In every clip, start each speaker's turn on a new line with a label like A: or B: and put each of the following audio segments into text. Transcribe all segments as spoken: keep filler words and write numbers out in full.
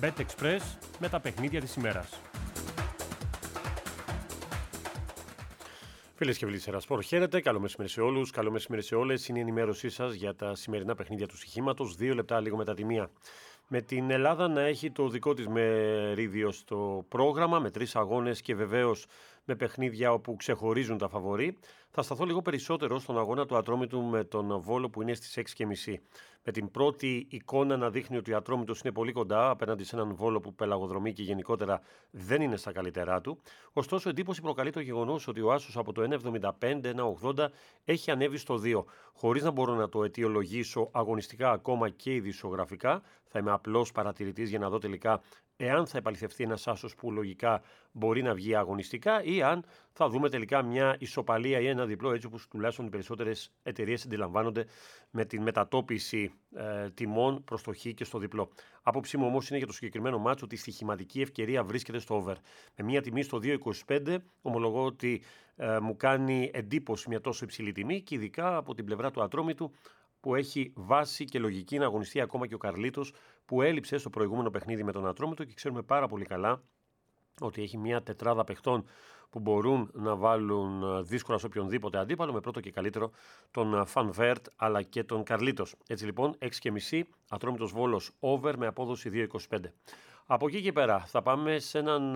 A: BetExpress με τα παιχνίδια της ημέρας. Φίλες και φίλοι της Ερασπορ, χαίρετε. Καλό μεσημέρι σε όλους, καλό μεσημέρι σε όλες. Είναι η ενημέρωσή σας για τα σημερινά παιχνίδια του στοιχήματος. Δύο λεπτά λίγο μετά τη μία. Με την Ελλάδα να έχει το δικό της μερίδιο στο πρόγραμμα, με τρεις αγώνες και βεβαίως με παιχνίδια όπου ξεχωρίζουν τα φαβορί. Θα σταθώ λίγο περισσότερο στον αγώνα του Ατρόμητου με τον Βόλο που είναι στις έξι και μισή. Με την πρώτη εικόνα να δείχνει ότι ο Ατρόμητος είναι πολύ κοντά απέναντι σε έναν Βόλο που πελαγοδρομεί και γενικότερα δεν είναι στα καλύτερά του. Ωστόσο, εντύπωση προκαλεί το γεγονός ότι ο Άσος από το ένα εβδομήντα πέντε ένα ογδόντα έχει ανέβει στο δύο. Χωρίς να μπορώ να το αιτιολογήσω αγωνιστικά ακόμα και ειδησιογραφικά, θα είμαι απλός παρατηρητής για να δω τελικά εάν θα επαληθευτεί ένας άσος που λογικά μπορεί να βγει αγωνιστικά ή αν θα δούμε τελικά μια ισοπαλία ή ένα διπλό, έτσι όπως τουλάχιστον οι περισσότερες εταιρείες αντιλαμβάνονται με την μετατόπιση ε, τιμών προς το χ και στο διπλό. Άποψή μου όμως είναι για το συγκεκριμένο μάτσο ότι η στοιχηματική ευκαιρία βρίσκεται στο over. Με μια τιμή στο δύο είκοσι πέντε ομολογώ ότι ε, μου κάνει εντύπωση μια τόσο υψηλή τιμή και ειδικά από την πλευρά του Ατρόμητου, που έχει βάση και λογική να αγωνιστεί ακόμα και ο Καρλίτος, που έλειψε στο προηγούμενο παιχνίδι με τον Ατρόμητο και ξέρουμε πάρα πολύ καλά ότι έχει μια τετράδα παιχτών που μπορούν να βάλουν δύσκολα σε οποιονδήποτε αντίπαλο, με πρώτο και καλύτερο τον Φανβέρτ αλλά και τον Καρλίτος. Έτσι λοιπόν, έξι και μισή, Ατρόμητος Βόλος over με απόδοση δύο είκοσι πέντε. Από εκεί και πέρα θα πάμε σε έναν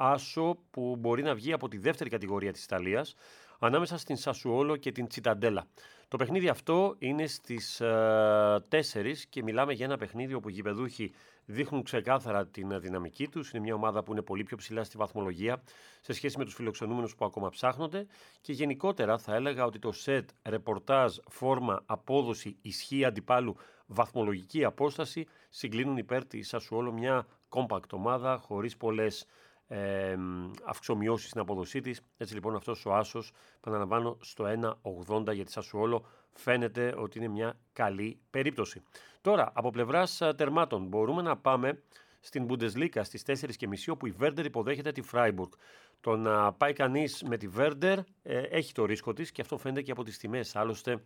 A: άσο που μπορεί να βγει από τη δεύτερη κατηγορία της Ιταλίας, ανάμεσα στην Σασουόλο και την Τσιταντέλα. Το παιχνίδι αυτό είναι στις uh, τέσσερις και μιλάμε για ένα παιχνίδι όπου οι γηπεδούχοι δείχνουν ξεκάθαρα την δυναμική τους. Είναι μια ομάδα που είναι πολύ πιο ψηλά στη βαθμολογία σε σχέση με τους φιλοξενούμενους που ακόμα ψάχνονται και γενικότερα θα έλεγα ότι το σετ, ρεπορτάζ, φόρμα, απόδοση, ισχύ αντιπάλου, βαθμολογική απόσταση συγκλίνουν υπέρ της Σασουόλο, μια compact ομάδα χωρίς πολλές Ε, αυξομοιώσεις στην αποδοσή της. Έτσι λοιπόν αυτός ο άσος, επαναλαμβάνω, στο ένα ογδόντα για τη Σασουόλο φαίνεται ότι είναι μια καλή περίπτωση. Τώρα από πλευράς τερμάτων μπορούμε να πάμε στην Bundesliga στις τέσσερις και μισή, όπου η Werder υποδέχεται τη Freiburg. Το να πάει κανείς με τη Werder ε, έχει το ρίσκο της και αυτό φαίνεται και από τις τιμές. Άλλωστε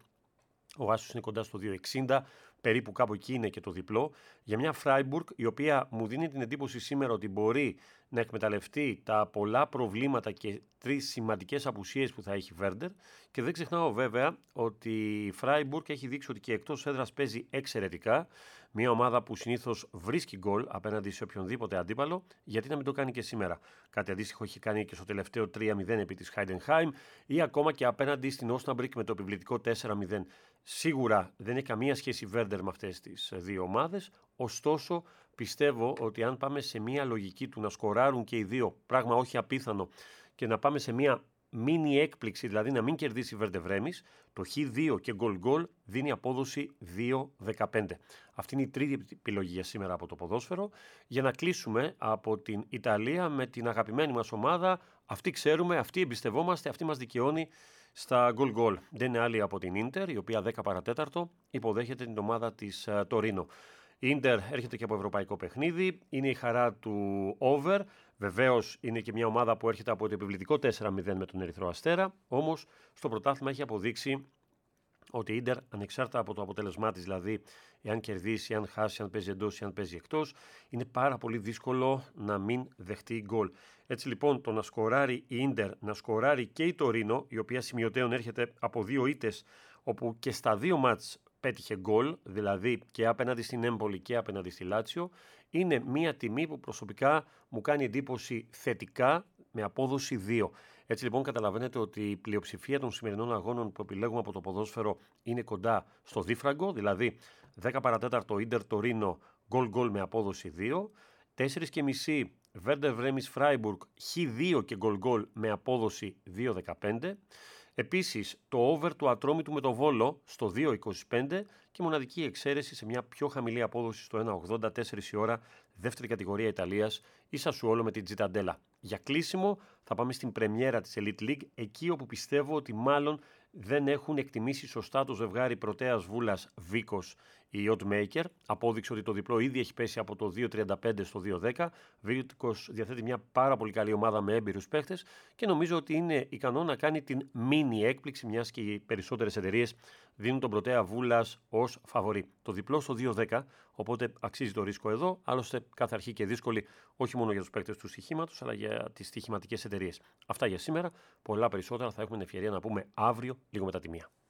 A: ο άσος είναι κοντά στο δύο εξήντα, περίπου κάπου εκεί είναι και το διπλό, για μια Freiburg η οποία μου δίνει την εντύπωση σήμερα ότι μπορεί να εκμεταλλευτεί τα πολλά προβλήματα και τρεις σημαντικές απουσίες που θα έχει η Werder, και δεν ξεχνάω βέβαια ότι η Freiburg έχει δείξει ότι και εκτός έδρας παίζει εξαιρετικά, μια ομάδα που συνήθως βρίσκει γκολ απέναντι σε οποιονδήποτε αντίπαλο, γιατί να μην το κάνει και σήμερα. Κάτι αντίστοιχο έχει κάνει και στο τελευταίο τρία μηδέν επί της Heidenheim ή ακόμα και απέναντι στην Osnabrück με το επιβλητικό τέσσερα μηδέν. Σίγουρα δεν έχει καμία σχέση η Werder με αυτές τις δύο ομάδες, ωστόσο πιστεύω ότι αν πάμε σε μια λογική του να σκοράρουν και οι δύο, πράγμα όχι απίθανο, και να πάμε σε μια μίνι έκπληξη, δηλαδή να μην κερδίσει η Werder Βρέμις, το χ δύο και γκολ γκολ δίνει απόδοση δύο δεκαπέντε. Αυτή είναι η τρίτη επιλογή για σήμερα από το ποδόσφαιρο. Για να κλείσουμε από την Ιταλία με την αγαπημένη μας ομάδα, αυτή ξέρουμε, αυτή εμπιστευόμαστε, αυτή μας δικαιώνει στα γκολ γκολ. Δεν είναι άλλη από την Ίντερ, η οποία δέκα παρατέταρτο υποδέχεται την ομάδα της uh, Τορίνο. Η Ίντερ έρχεται και από ευρωπαϊκό παιχνίδι, είναι η χαρά του over. Βεβαίως είναι και μια ομάδα που έρχεται από το επιβλητικό τέσσερα μηδέν με τον Ερυθρό Αστέρα, όμως στο πρωτάθλημα έχει αποδείξει ότι η Ίντερ, ανεξάρτητα από το αποτέλεσμά της, δηλαδή εάν κερδίσει, εάν χάσει, αν παίζει εντός ή αν παίζει εκτός, είναι πάρα πολύ δύσκολο να μην δεχτεί γκολ. Έτσι λοιπόν το να σκοράρει η Ίντερ, να σκοράρει και η Τορίνο, η οποία σημειωτέων έρχεται από δύο ήττες, όπου και στα δύο μάτς πέτυχε γκολ, δηλαδή και απέναντι στην Έμπολη και απέναντι στη Λάτσιο, είναι μια τιμή που προσωπικά μου κάνει εντύπωση θετικά με απόδοση δύο. Έτσι λοιπόν καταλαβαίνετε ότι η πλειοψηφία των σημερινών αγώνων που επιλέγουμε από το ποδόσφαιρο είναι κοντά στο δίφραγκο, δηλαδή δέκα παρατέταρτο Ίντερ Τορίνο γκολ γκολ με απόδοση δύο, τέσσερα και μισή Werder Bremen Freiburg χ δύο και γκολ γκολ με απόδοση δύο δεκαπέντε. Επίσης, το over του Ατρόμητου με το Βόλο στο δύο είκοσι πέντε και μοναδική εξαίρεση σε μια πιο χαμηλή απόδοση στο ένα ογδόντα τέσσερα η ώρα, δεύτερη κατηγορία Ιταλίας, η Σασουόλο με την Τσιταντέλα. Για κλείσιμο θα πάμε στην πρεμιέρα της Elite League, εκεί όπου πιστεύω ότι μάλλον δεν έχουν εκτιμήσει σωστά το ζευγάρι Πρωτέας Βούλας Βίκος Η Oddmaker απόδειξε ότι το διπλό ήδη έχει πέσει από το δύο τριάντα πέντε στο δύο δέκα. Βίρτικος διαθέτει μια πάρα πολύ καλή ομάδα με έμπειρους παίχτες και νομίζω ότι είναι ικανό να κάνει την μίνι έκπληξη, μιας και οι περισσότερες εταιρείες δίνουν τον πρωτέα Βούλας ως φαβορί. Το διπλό στο δύο δέκα, οπότε αξίζει το ρίσκο εδώ. Άλλωστε, κάθε αρχή και δύσκολη όχι μόνο για τους παίκτες του στοιχήματος, αλλά για τις στοιχηματικές εταιρείες. Αυτά για σήμερα. Πολλά περισσότερα θα έχουμε την ευκαιρία να πούμε αύριο, λίγο μετά τη μία.